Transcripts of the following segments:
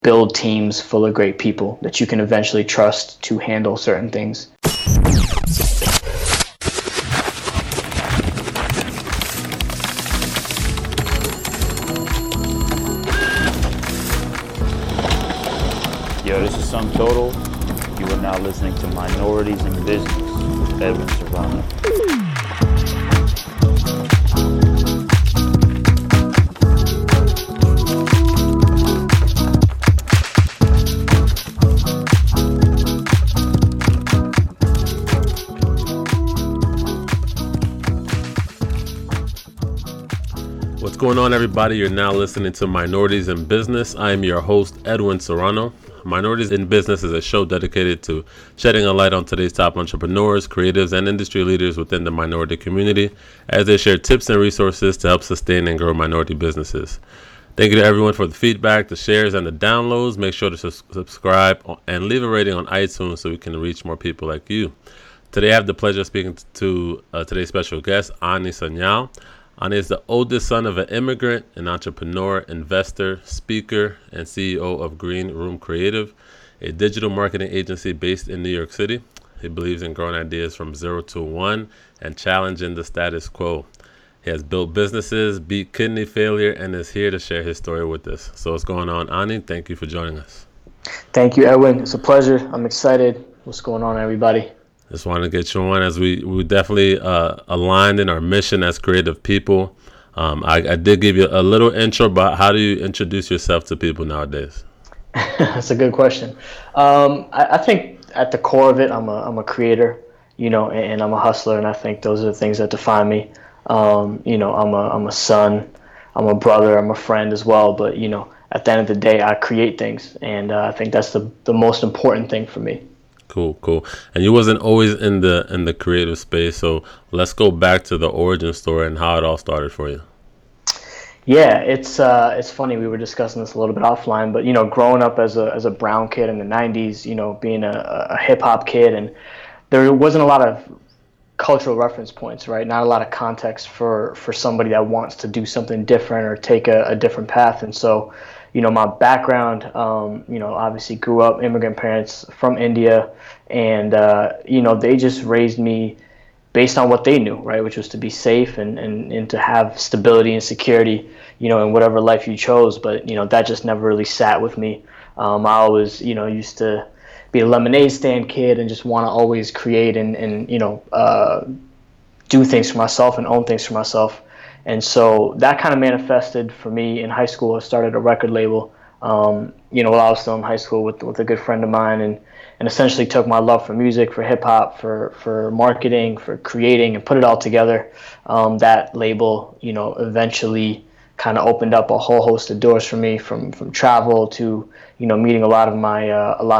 build teams full of great people that you can eventually trust to handle certain things. Yo, this is Sum Total. You are now listening to Minorities in Business with Edwin Serrano. What's going on, everybody? You're now listening to Minorities in Business. I am your host, Edwin Serrano. Minorities in Business is a show dedicated to shedding a light on today's top entrepreneurs, creatives, and industry leaders within the minority community as they share tips and resources to help sustain and grow minority businesses. Thank you to everyone for the feedback, the shares, and the downloads. Make sure to subscribe and leave a rating on iTunes so we can reach more people like you. Today, I have the pleasure of speaking to today's special guest, Ani Sanyal. Ani is the oldest son of an immigrant, an entrepreneur, investor, speaker, and CEO of Green Room Creative, a digital marketing agency based in New York City. He believes in growing ideas from 0 to 1 and challenging the status quo. He has built businesses, beat kidney failure, and is here to share his story with us. So what's going on, Ani? Thank you for joining us. Thank you, Edwin. It's a pleasure. I'm excited. What's going on, everybody? Just wanted to get you on as we definitely aligned in our mission as creative people. I did give you a little intro, but how do you introduce yourself to people nowadays? That's a good question. I think at the core of it, I'm a creator, and I'm a hustler, and I think those are the things that define me. I'm a son, I'm a brother, I'm a friend as well. But at the end of the day, I create things, and I think that's the most important thing for me. Cool. And you wasn't always in the creative space, so let's go back to the origin story and how it all started for you. Yeah, it's funny. We were discussing this a little bit offline, but growing up as a brown kid in the '90s, being a hip hop kid, and there wasn't a lot of cultural reference points, right? Not a lot of context for somebody that wants to do something different or take a different path, and so. My background, obviously grew up immigrant parents from India, and, they just raised me based on what they knew, right, which was to be safe and to have stability and security, in whatever life you chose. But, that just never really sat with me. I always, used to be a lemonade stand kid and just want to always create and do things for myself and own things for myself. And so that kind of manifested for me in high school. I started a record label, while I was still in high school with a good friend of mine, and essentially took my love for music, for hip hop, for marketing, for creating, and put it all together. That label, eventually kind of opened up a whole host of doors for me, from travel to, meeting a lot of my,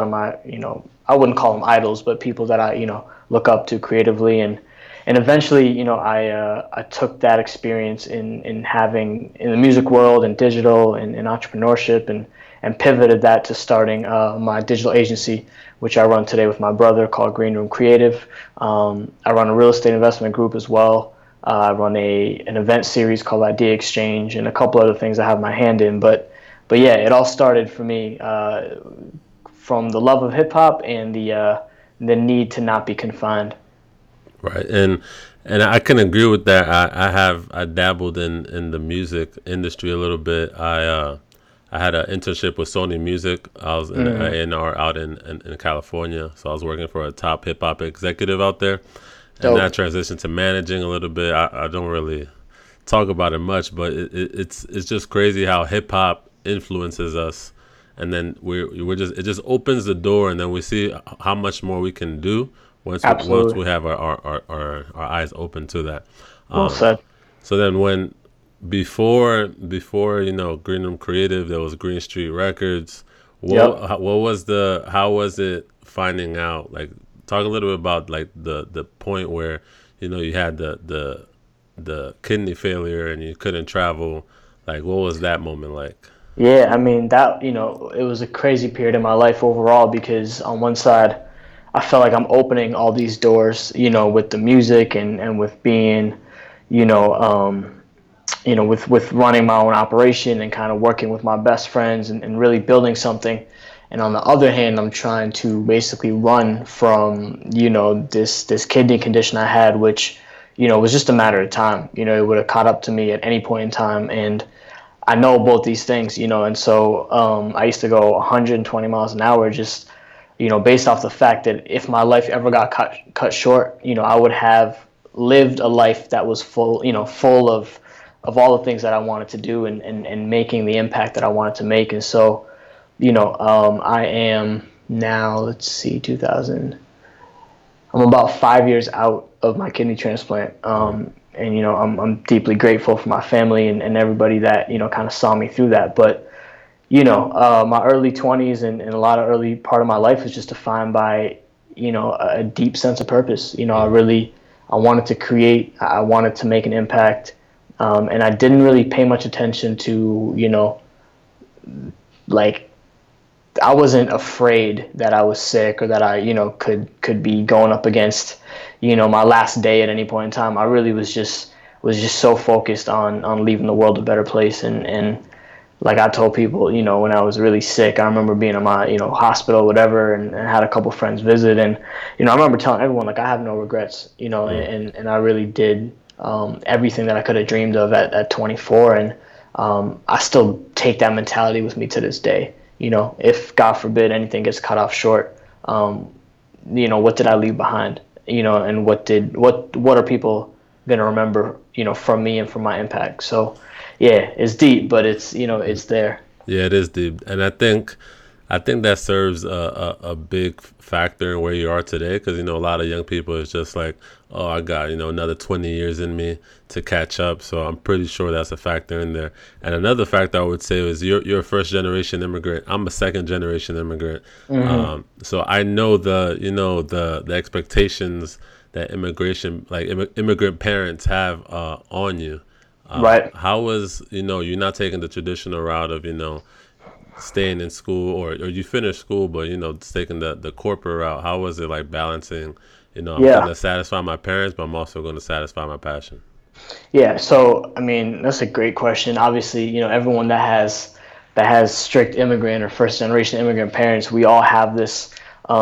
I wouldn't call them idols, but people that I, look up to creatively. And eventually, I took that experience in the music world and digital and entrepreneurship and pivoted that to starting my digital agency, which I run today with my brother, called Green Room Creative. I run a real estate investment group as well. I run an event series called Idea Exchange and a couple other things I have my hand in. But yeah, it all started for me from the love of hip hop and the need to not be confined. Right, and I can agree with that. I dabbled in the music industry a little bit. I had an internship with Sony Music. I was in A&R out in California, so I was working for a top hip hop executive out there. And that transitioned to managing a little bit. I don't really talk about it much, but it's just crazy how hip hop influences us, and then it just opens the door, and then we see how much more we can do. Once we have our eyes open to that. Well said. So then before Green Room Creative, there was Green Street Records. How was it finding out? Like, talk a little bit about like the point where you had the kidney failure and you couldn't travel. Like, what was that moment like? Yeah, I mean that it was a crazy period in my life overall, because on one side I felt like I'm opening all these doors, with the music and with being, with running my own operation and kind of working with my best friends and really building something. And on the other hand, I'm trying to basically run from, this kidney condition I had, which, was just a matter of time. It would have caught up to me at any point in time. And I know both these things, and so I used to go 120 miles an hour just, based off the fact that if my life ever got cut short, I would have lived a life that was full of all the things that I wanted to do and making the impact that I wanted to make. And so, I am now, let's see, 2000. I'm about 5 years out of my kidney transplant. And, I'm deeply grateful for my family and everybody that, kind of saw me through that. But, my early 20s and a lot of early part of my life was just defined by, a deep sense of purpose. I wanted to create, I wanted to make an impact. And I didn't really pay much attention to, I wasn't afraid that I was sick or that I, could be going up against, my last day at any point in time. I really was just so focused on leaving the world a better place. And like I told people, when I was really sick, I remember being in my, hospital, whatever, and had a couple friends visit. And, I remember telling everyone, I have no regrets, and I really did everything that I could have dreamed of at 24. And I still take that mentality with me to this day. If God forbid anything gets cut off short, what did I leave behind? And what are people gonna remember, from me and from my impact? So, yeah, it's deep, but it's it's there. Yeah, it is deep, and I think that serves a big factor in where you are today, because a lot of young people is just like, oh, I got another 20 years in me to catch up. So I'm pretty sure that's a factor in there. And another factor I would say is you're a first generation immigrant. I'm a second generation immigrant. Mm-hmm. So I know the expectations that immigrant parents have on you. Right. How was you're not taking the traditional route of staying in school, or you finished school, but taking the corporate route? How was it like balancing? I'm going to satisfy my parents, but I'm also going to satisfy my passion. Yeah. So, that's a great question. Obviously, everyone that has strict immigrant or first generation immigrant parents, we all have this.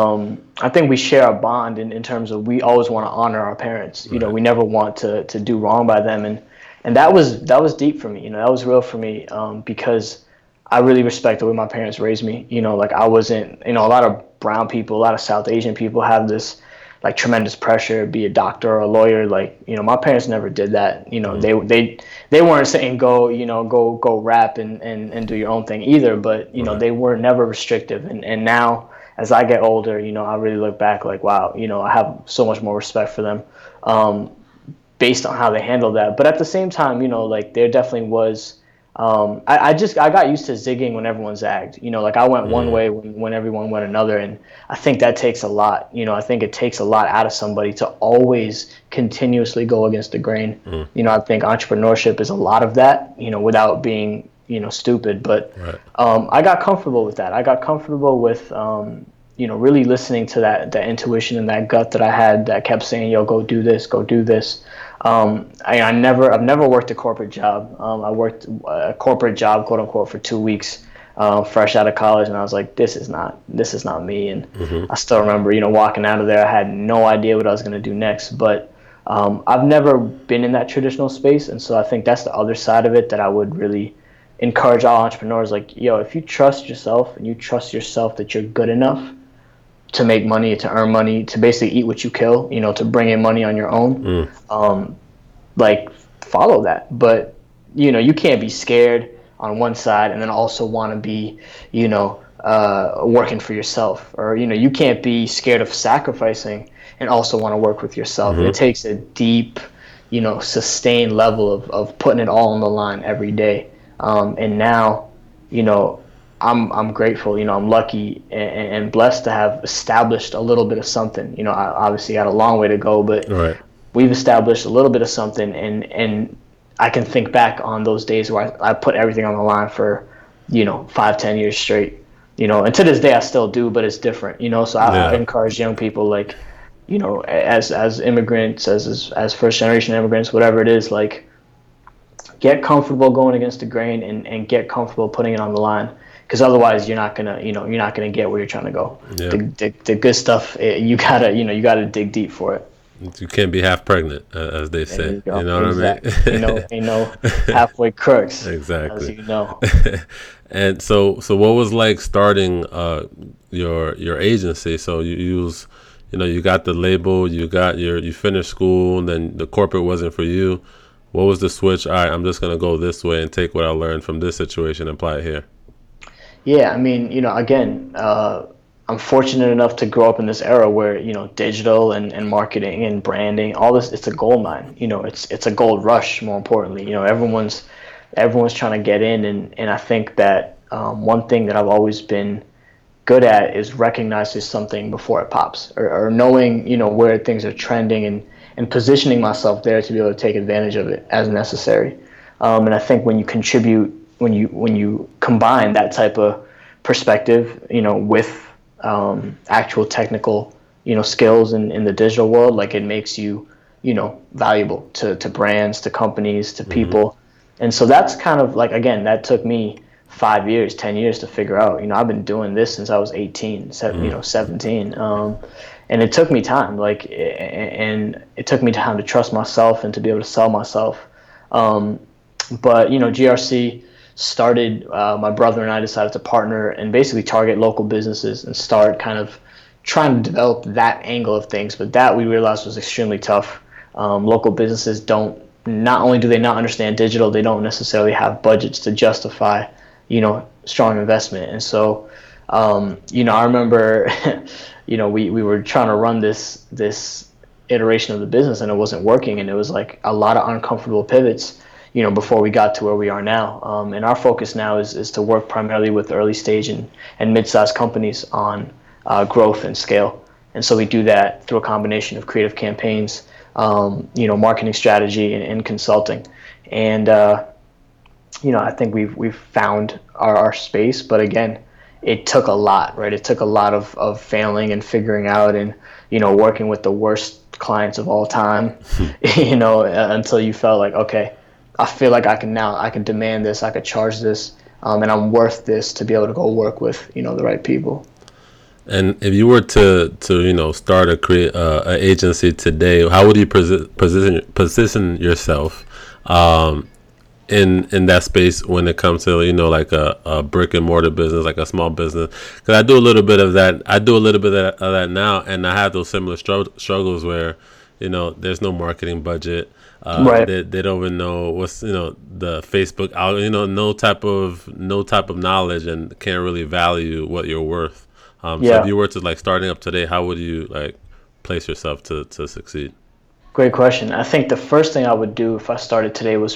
I think we share a bond in terms of we always want to honor our parents. Right. We never want to do wrong by them, and that was deep for me. That was real for me because I really respect the way my parents raised me. I wasn't. A lot of brown people, a lot of South Asian people have this tremendous pressure, be a doctor or a lawyer. My parents never did that. They weren't saying go rap and do your own thing either. But Right. They were never restrictive. And now as I get older, I really look back wow, I have so much more respect for them, based on how they handled that. But at the same time, there definitely was. I got used to zigging when everyone zagged. I went one way when everyone went another, and I think that takes a lot. I think it takes a lot out of somebody to always continuously go against the grain. I think entrepreneurship is a lot of that. Without being stupid, but Right. I got comfortable with that. I got comfortable with really listening to that intuition and that gut that I had that kept saying, "Yo, go do this, go do this." I've never worked a corporate job. I worked a corporate job, quote unquote, for 2 weeks, fresh out of college, and I was like, this is not me. And I still remember, walking out of there, I had no idea what I was going to do next. But I've never been in that traditional space, and so I think that's the other side of it that I would really encourage all entrepreneurs. If you trust yourself and you trust yourself that you're good enough to make money, to earn money, to basically eat what you kill, to bring in money on your own, follow that. But, you can't be scared on one side and then also want to be, working for yourself. Or, you can't be scared of sacrificing and also want to work with yourself. It takes a deep, sustained level of putting it all on the line every day. And now, I'm grateful, I'm lucky and blessed to have established a little bit of something. I obviously got a long way to go, but Right. we've established a little bit of something, and I can think back on those days where I put everything on the line for, 5-10 years straight, and to this day I still do, but it's different, so I encourage young people, as immigrants, as first generation immigrants, whatever it is, get comfortable going against the grain and get comfortable putting it on the line. Because otherwise, you're not gonna get where you're trying to go. Yeah. The good stuff, you gotta dig deep for it. You can't be half pregnant, as they say. You know exactly. what I mean? Ain't no halfway crooks. Exactly. As you know. And so what was like starting your agency? So you got the label, you finished school, and then the corporate wasn't for you. What was the switch? All right, I'm just gonna go this way and take what I learned from this situation and apply it here. Yeah, I mean, again, I'm fortunate enough to grow up in this era where, digital and marketing and branding, all this, it's a gold mine. It's a gold rush, more importantly. Everyone's trying to get in, and I think that one thing that I've always been good at is recognizing something before it pops, or knowing, where things are trending and positioning myself there to be able to take advantage of it as necessary. And I think when you contribute, when you combine that type of perspective, with actual technical, skills in the digital world, like it makes you, valuable to brands, to companies, to people. And so that's kind of like, again, that took me 5 years, 10 years to figure out. I've been doing this since I was 18, 17. And it took me time, and it took me time to trust myself and to be able to sell myself. But, GRC started, my brother and I decided to partner and basically target local businesses and start kind of trying to develop that angle of things. But that we realized was extremely tough. Local businesses not only do they not understand digital, they don't necessarily have budgets to justify, strong investment. And so, I remember, we were trying to run this iteration of the business and it wasn't working. And it was like a lot of uncomfortable pivots, before we got to where we are now. And our focus now is to work primarily with early stage and mid-sized companies on growth and scale. And so we do that through a combination of creative campaigns, marketing strategy and consulting. And, I think we've found our space, but again, it took a lot, right? It took a lot of failing and figuring out and, working with the worst clients of all time, until you felt like, okay, I feel like I can demand this, I could charge this, and I'm worth this to be able to go work with, the right people. And if you were to start an agency today, how would you position yourself in that space when it comes to like a brick and mortar business, like a small business? Because I do a little bit of that. I do a little bit of that now, and I have those similar struggles where there's no marketing budget. Right. They don't even know what's the Facebook out. No type of knowledge, and can't really value what you're worth. So if you were to like starting up today, how would you like place yourself to succeed? Great question. I think the first thing I would do if I started today was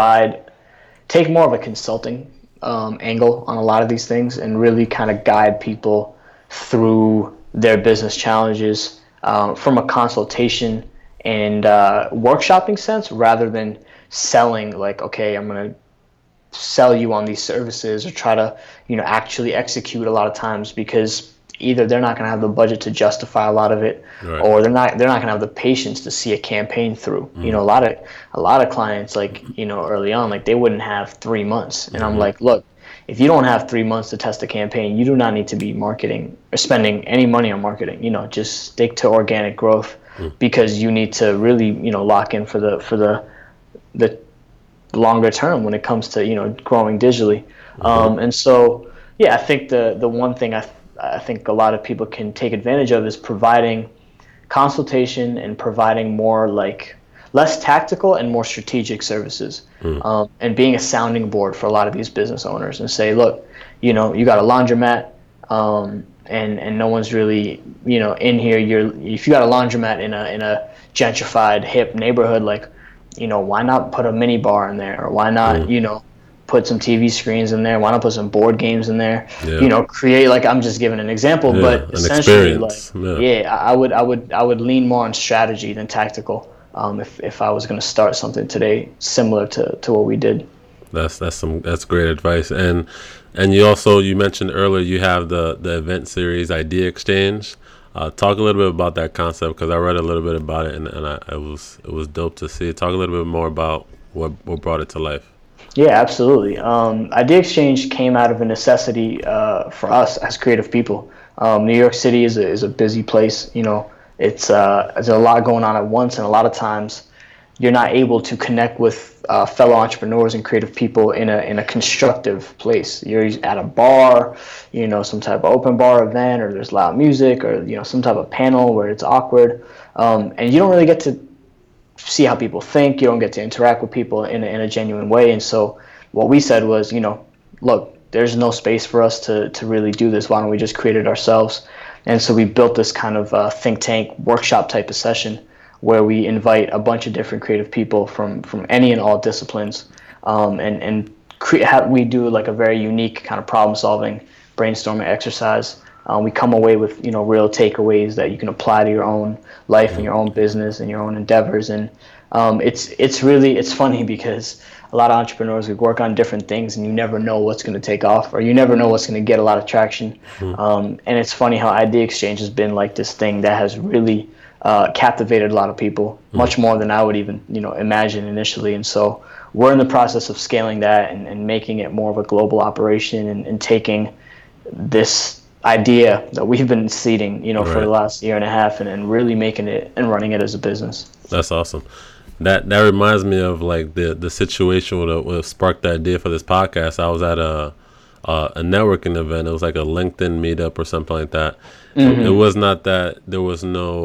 take more of a consulting angle on a lot of these things and really kind of guide people through their business challenges from a consultation and workshopping sense, rather than selling like, okay, I'm going to sell you on these services or try to, actually execute a lot of times, because either they're not going to have the budget to justify a lot of it, right, or they're not going to have the patience to see a campaign through. A lot of clients, like, early on, like they wouldn't have 3 months. And I'm like, look, if you don't have 3 months to test a campaign, you do not need to be marketing or spending any money on marketing. Just stick to organic growth, because you need to really, lock in for the longer term when it comes to, growing digitally. And so, I think the one thing I think a lot of people can take advantage of is providing consultation and providing more like less tactical and more strategic services, and being a sounding board for a lot of these business owners and say, look, you got a laundromat, and no one's really, in here. If you got a laundromat in a gentrified hip neighborhood, like, why not put a mini bar in there, or why not, put some TV screens in there? Why not put some board games in there? Yeah. Create, like, I'm just giving an example, but essentially, like, I would lean more on strategy than tactical. If I was going to start something today similar to what we did. That's great advice. And you mentioned earlier you have the event series Idea Exchange. Talk a little bit about that concept, because I read a little bit about it, and it was dope to see. Talk a little bit more about What brought it to life? Yeah, absolutely. Idea Exchange came out of a necessity for us as creative people. New York City is a busy place. You know, there's a lot going on at once, and a lot of times you're not able to connect with fellow entrepreneurs and creative people in a constructive place. You're at a bar, you know, some type of open bar event, or there's loud music, or you know, some type of panel where it's awkward, and you don't really get to see how people think. You don't get to interact with people in a genuine way. And so what we said was, you know, look, there's no space for us to really do this. Why don't we just create it ourselves? And so we built this kind of think tank workshop type of session where we invite a bunch of different creative people from any and all disciplines, we do like a very unique kind of problem solving brainstorming exercise. We come away with, you know, real takeaways that you can apply to your own life and your own business and your own endeavors. And it's funny because a lot of entrepreneurs, we work on different things and you never know what's going to take off, or you never know what's going to get a lot of traction. And it's funny how Idea Exchange has been like this thing that has really captivated a lot of people, much more than I would even, you know, imagine initially. And so we're in the process of scaling that and making it more of a global operation, and taking this idea that we've been seeding, you know, for the last year and a half, and really making it and running it as a business. That's awesome. That reminds me of like the situation what sparked the idea for this podcast. I was at a networking event. It was like a LinkedIn meetup or something like that. It was not that there was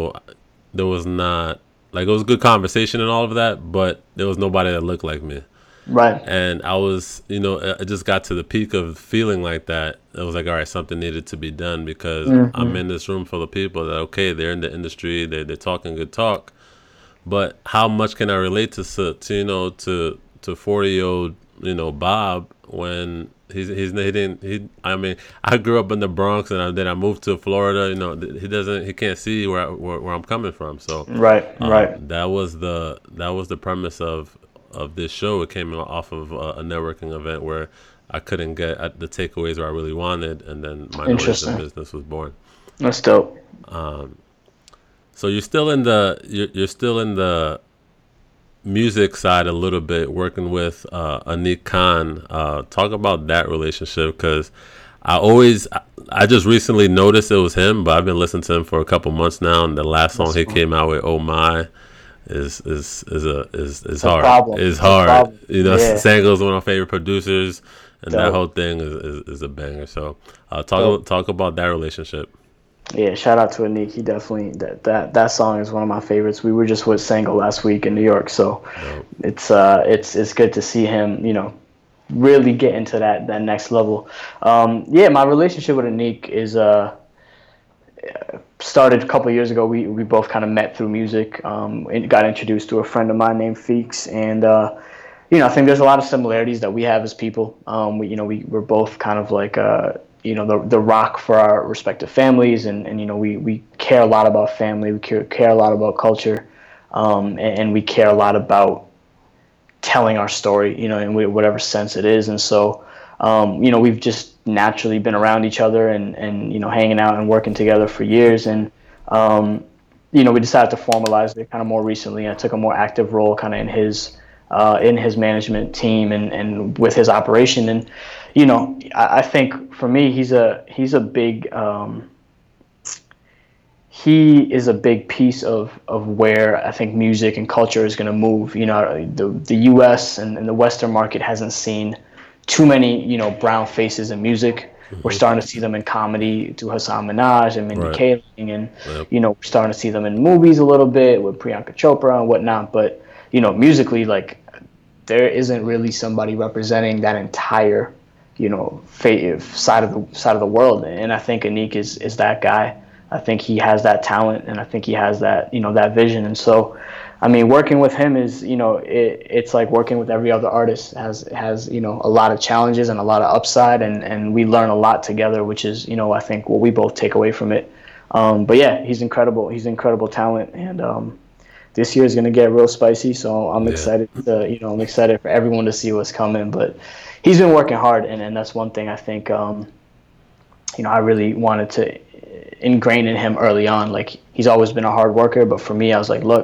not like, it was a good conversation and all of that, but there was nobody that looked like me. Right. And I was, you know, I just got to the peak of feeling like that. It was like, all right, something needed to be done, because I'm in this room full of people that, okay, they're in the industry, they're talking good talk, but how much can I relate to you know, to 40-year-old, you know, Bob, when I mean, I grew up in the Bronx, and then I moved to Florida. You know, he can't see where I'm coming from. So right. That was the premise of this show. It came off of a networking event where I couldn't get at the takeaways where I really wanted, and then Minorities in Business was born. That's dope. So you're still in the music side a little bit, working with Anik Khan. Talk about that relationship, because I just recently noticed it was him, but I've been listening to him for a couple months now, and the last song he came out with, "Oh My," is hard. It's hard. You know, Sango's one of my favorite producers, and that whole thing is a banger. So talk about that relationship. Yeah, shout out to Anik. He definitely that song is one of my favorites. We were just with Sango last week in New York, so it's good to see him, you know, really get into that next level. My relationship with Anik is started a couple of years ago. We both kind of met through music. And got introduced to a friend of mine named Feeks, and you know, I think there's a lot of similarities that we have as people. We're both kind of like the rock for our respective families, and you know, we care a lot about family. We care a lot about culture, and we care a lot about telling our story, you know, in whatever sense it is. And so, you know, we've just naturally been around each other and you know, hanging out and working together for years. And you know, we decided to formalize it kind of more recently. I took a more active role kind of in his management team and with his operation. And you know, I think for me, he is a big piece of where I think music and culture is going to move. You know, the U.S. and the Western market hasn't seen too many, you know, brown faces in music. We're starting to see them in comedy to Hassan Minaj and Mindy Kaling, and you know, we're starting to see them in movies a little bit with Priyanka Chopra and whatnot. But you know, musically, like, there isn't really somebody representing that entire, you know, side of the world. And I think Anik is that guy. I think he has that talent, and I think he has that, you know, that vision. And so, I mean, working with him is, you know, it's like working with every other artist. Has you know, a lot of challenges and a lot of upside, and we learn a lot together, which is, you know, I think what we both take away from it. But yeah, he's incredible. He's incredible talent, and this year is going to get real spicy. So I'm excited I'm excited for everyone to see what's coming. But he's been working hard, and that's one thing I think, you know, I really wanted to ingrain in him early on. Like, he's always been a hard worker, but for me, I was like, look,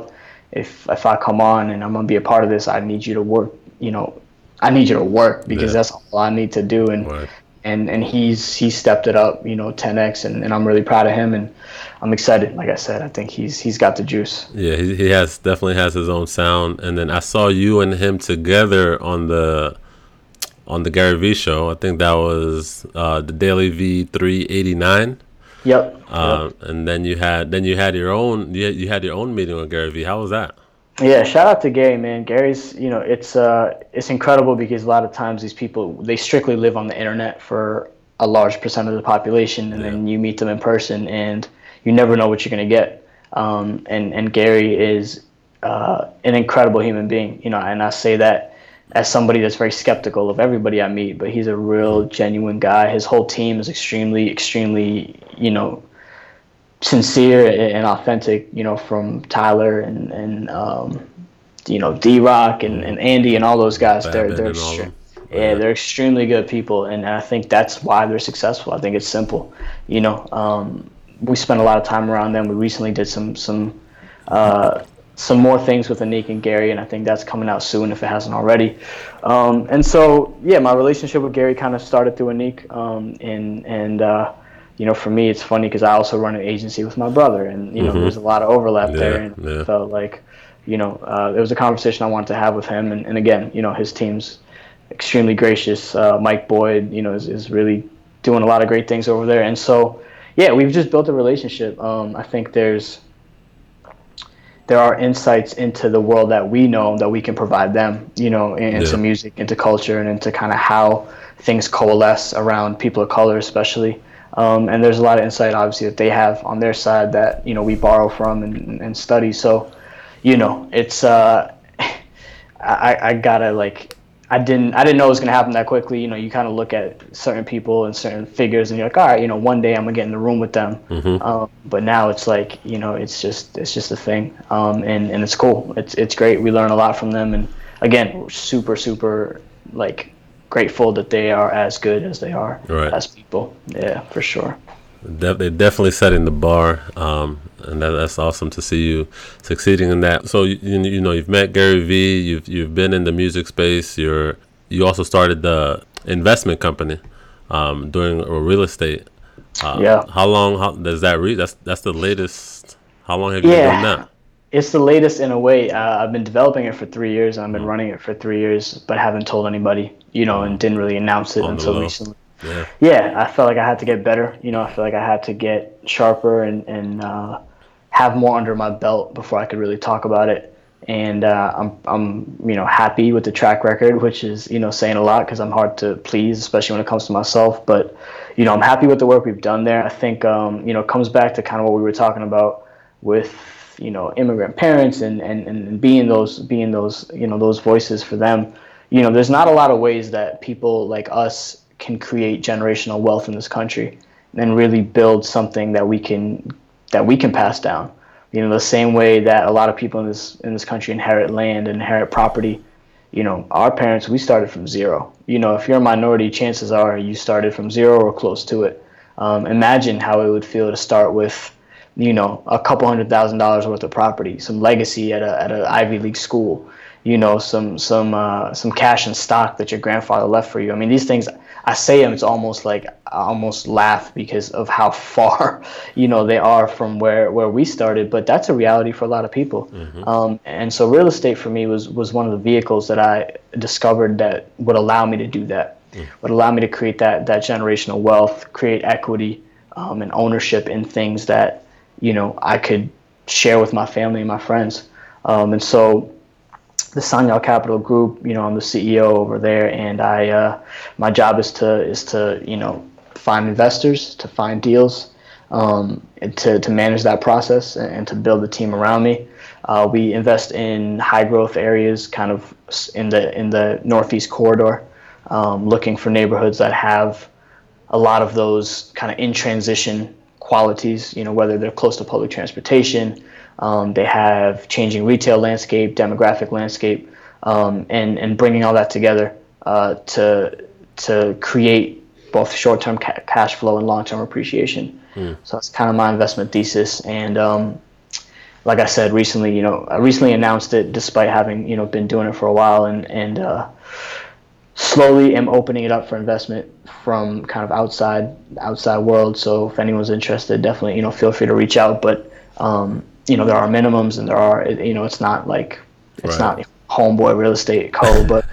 if I come on and I'm gonna be a part of this, I need you to work. I need you to work because that's all I need to do. And Right. and he's stepped it up, 10x, and I'm really proud of him, and I'm excited. Like I said, I think he's got the juice. Yeah, he definitely has his own sound. And then I saw you and him together on the Gary V show. I think that was the Daily V 389. Yep. And then you had your own you had your own meeting with Gary V. How was that? Yeah, shout out to Gary, man. Gary's, it's incredible because a lot of times these people, they strictly live on the internet for a large percent of the population, and then you meet them in person and you never know what you're going to get. And Gary is an incredible human being, and I say that as somebody that's very skeptical of everybody I meet, but he's a real genuine guy. His whole team is extremely, extremely, sincere and authentic, from Tyler and D-Rock and Andy and all those guys. They're extremely good people, and I think that's why they're successful. I think it's simple. We spent a lot of time around them. We recently did some more things with Anik and Gary, and I think that's coming out soon if it hasn't already. And so, my relationship with Gary kind of started through Anik, for me, it's funny because I also run an agency with my brother, and there's a lot of overlap there, and it felt like, it was a conversation I wanted to have with him, and again, his team's extremely gracious. Mike Boyd, is really doing a lot of great things over there, and so, we've just built a relationship. I think there are insights into the world that we know that we can provide them, into music, into culture, and into kind of how things coalesce around people of color, especially. And there's a lot of insight, obviously, that they have on their side that, we borrow from and study. So, it's, I gotta, I didn't know it was going to happen that quickly. You kind of look at certain people and certain figures and you're like, all right, one day I'm going to get in the room with them. But now it's like, it's just a thing. And it's cool. It's great. We learn a lot from them. And again, we're super, super, grateful that they are as good as they are as people. Yeah, for sure. They're definitely setting the bar, and that's awesome to see you succeeding in that. So you've met Gary V. You've been in the music space. You also started the investment company, doing real estate. How long does that reach? That's the latest. How long have you been doing that? It's the latest in a way. I've been developing it for 3 years, and I've been running it for 3 years, but haven't told anybody, and didn't really announce it until recently. I felt like I had to get better. I feel like I had to get sharper and have more under my belt before I could really talk about it. And I'm happy with the track record, which is saying a lot because I'm hard to please, especially when it comes to myself. But I'm happy with the work we've done there. I think it comes back to kind of what we were talking about with immigrant parents and being those those voices for them. There's not a lot of ways that people like us can create generational wealth in this country and really build something that we can pass down. The same way that a lot of people in this country inherit land and inherit property. Our parents, we started from zero. If you're a minority, chances are you started from zero or close to it. Imagine how it would feel to start with a couple $100,000 worth of property, some legacy at an Ivy League school, some cash and stock that your grandfather left for you. I mean, these things, I say them, it's almost like I almost laugh because of how far, they are from where we started, but that's a reality for a lot of people. And so real estate for me was one of the vehicles that I discovered that would allow me to do that, would allow me to create that generational wealth, create equity, and ownership in things that, I could share with my family and my friends. And so the Sanyal Capital Group, I'm the CEO over there, and my job is to find investors, to find deals, and to manage that process and to build a team around me. We invest in high growth areas, kind of in the Northeast corridor, looking for neighborhoods that have a lot of those kind of in transition qualities, whether they're close to public transportation, they have changing retail landscape, demographic landscape, and bringing all that together to create both short-term cash flow and long-term appreciation. So that's kind of my investment thesis. And like I said recently, I recently announced it despite having, been doing it for a while, and slowly am opening it up for investment from kind of outside world. So if anyone's interested, definitely, feel free to reach out. But there are minimums, and there are, it's not like it's Right. not Homeboy Real Estate Co. But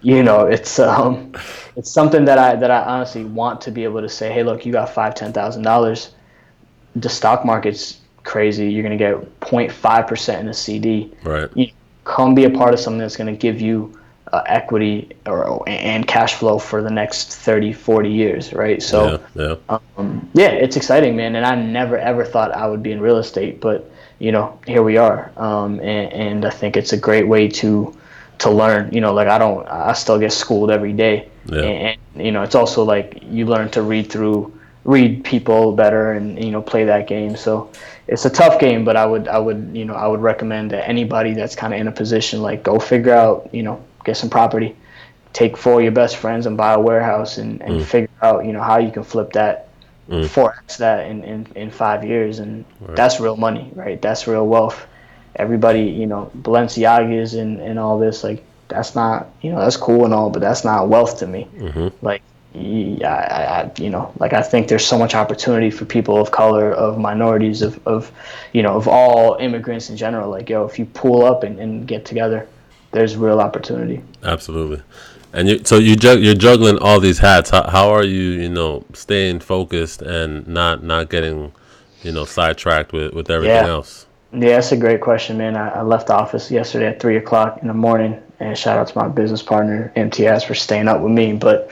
it's something that I honestly want to be able to say, hey, look, you got $5,000-$10,000. The stock market's crazy. You're gonna get 0.5% in a CD. Right. Come be a part of something that's gonna give you equity and cash flow for the next 30-40 years, right? So Yeah. it's exciting, man. And I never ever thought I would be in real estate, but here we are. And I think it's a great way to learn. Like I still get schooled every day. Yeah. And it's also like you learn to read people better and play that game. So it's a tough game, but I would recommend that anybody that's kind of in a position, like, go figure out, get some property, take 4 of your best friends and buy a warehouse and figure out, how you can flip that 4x that in 5 years. And that's real money, right? That's real wealth. Everybody, Balenciagas and all this, like, that's not, that's cool and all, but that's not wealth to me. Like, I think there's so much opportunity for people of color, of minorities, of all immigrants in general. Like, if you pull up and get together, there's real opportunity. Absolutely. And you're juggling all these hats. How are you, staying focused and not getting, sidetracked with everything else? Yeah, that's a great question, man. I left the office yesterday at 3:00 in the morning, and shout out to my business partner MTS for staying up with me. But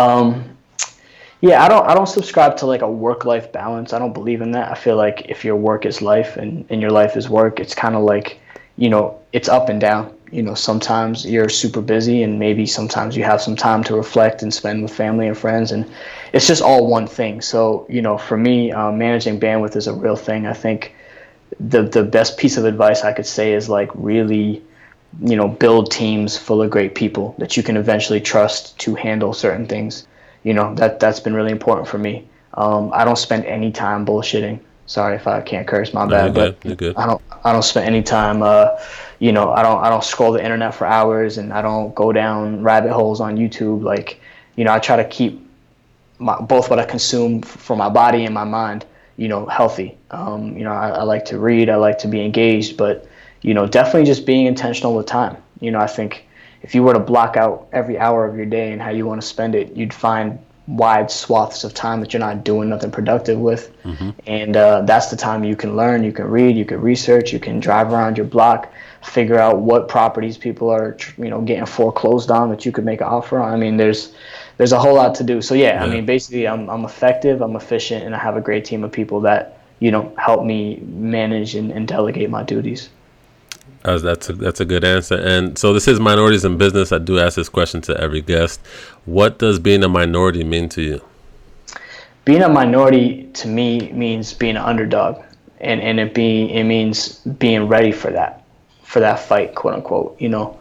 I don't subscribe to like a work-life balance. I don't believe in that. I feel like if your work is life and your life is work, it's kind of like, it's up and down. Sometimes you're super busy, and maybe sometimes you have some time to reflect and spend with family and friends, and it's just all one thing. So, for me, managing bandwidth is a real thing. I think the best piece of advice I could say is, like, really, build teams full of great people that you can eventually trust to handle certain things. That's been really important for me. I don't spend any time bullshitting. Sorry if I can't curse, my bad. You're good. I don't spend any time. I don't scroll the internet for hours, and I don't go down rabbit holes on YouTube. Like, I try to keep both what I consume for my body and my mind, healthy. I like to read. I like to be engaged, but definitely just being intentional with time. I think if you were to block out every hour of your day and how you want to spend it, you'd find wide swaths of time that you're not doing nothing productive with. And that's the time you can learn, you can read, you can research, you can drive around your block, figure out what properties people are getting foreclosed on that you could make an offer on. I mean, there's a whole lot to do. So I mean, basically I'm effective, I'm efficient, and I have a great team of people that help me manage and delegate my duties. That's a good answer. And so this is Minorities in Business. I do ask this question to every guest. What does being a minority mean to you? Being a minority to me means being an underdog, and it means being ready for that fight, quote unquote.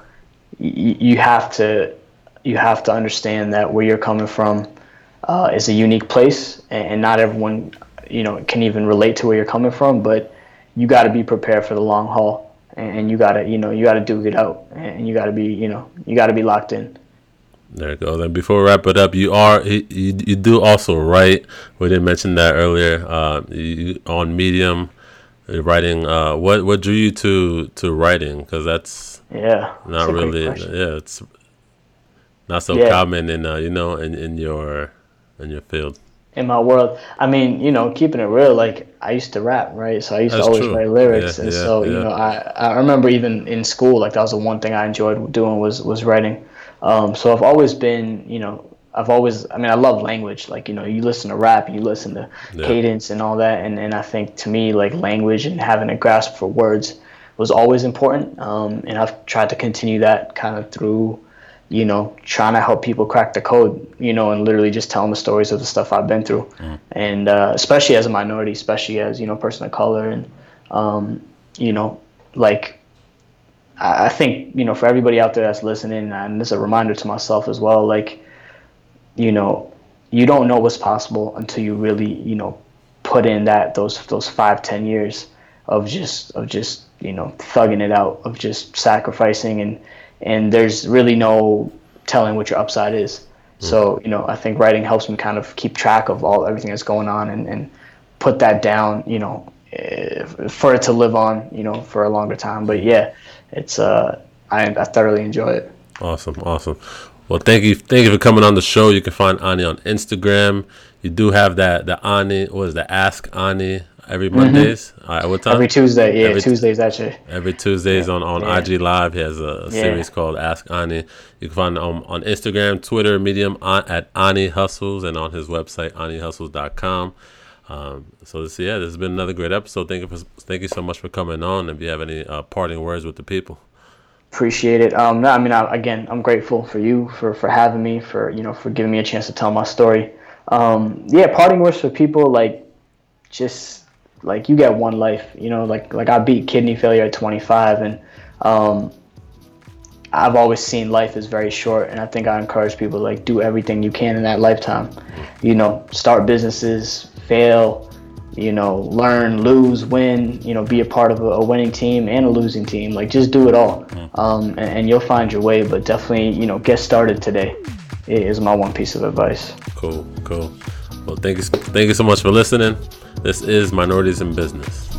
You have to understand that where you're coming from is a unique place, and not everyone can even relate to where you're coming from. But you got to be prepared for the long haul. And you gotta duke it out, and you gotta be locked in. There it goes. And before we wrap it up, you do also write. We didn't mention that earlier. You, on Medium, you're writing. What drew you to writing? Because that's not really. It's not so common in in your field. In my world, I mean, keeping it real, like, I used to rap, right? So I used to always write lyrics, I remember even in school, like, that was the one thing I enjoyed doing was writing. So I've always been, I love language. Like, you listen to rap and you listen to cadence and all that, and I think to me, like, language and having a grasp for words was always important. And I've tried to continue that kind of through trying to help people crack the code, and literally just telling the stories of the stuff I've been through. And especially as a minority, especially as, person of color. And, like, I think, for everybody out there that's listening, and this is a reminder to myself as well, like, you don't know what's possible until you really, put in those 5-10 years just thugging it out, of just sacrificing, and there's really no telling what your upside is. So I think writing helps me kind of keep track of everything that's going on and put that down, for it to live on, for a longer time. But yeah, it's I thoroughly enjoy it. Awesome. Well, thank you for coming on the show. You can find Ani on Instagram. You do have the Ani, what is the Ask Ani every Mondays? What time? Every Tuesday, yeah. Tuesdays, actually. Every Tuesdays on IG Live. He has a series called Ask Ani. You can find him on Instagram, Twitter, Medium at Ani Hustles, and on his website, anihustles.com. So this has been another great episode. Thank you so much for coming on. If you have any parting words with the people. Appreciate it. I'm grateful for you for having me, for giving me a chance to tell my story. Parting words for people, just you get one life, I beat kidney failure at 25, and I've always seen life as very short, and I think I encourage people to do everything you can in that lifetime. Start businesses, fail, learn, lose, win, be a part of a winning team and a losing team. Just do it all, and you'll find your way. But definitely, get started today is my one piece of advice. Cool. Well, thank you so much for listening. This is Minorities in Business.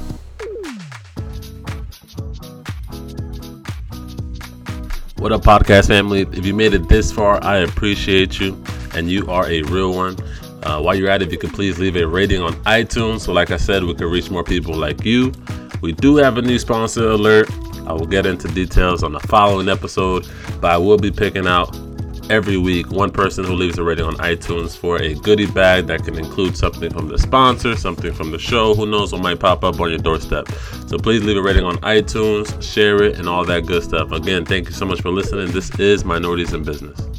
What up, podcast family? If you made it this far, I appreciate you, and you are a real one. While you're at it, if you could please leave a rating on iTunes. So like I said, we can reach more people like you. We do have a new sponsor alert. I will get into details on the following episode, but I will be picking out every week one person who leaves a rating on iTunes for a goodie bag that can include something from the sponsor, something from the show. Who knows what might pop up on your doorstep. So please leave a rating on iTunes, share it, and all that good stuff. Again, thank you so much for listening. This is Minorities in Business.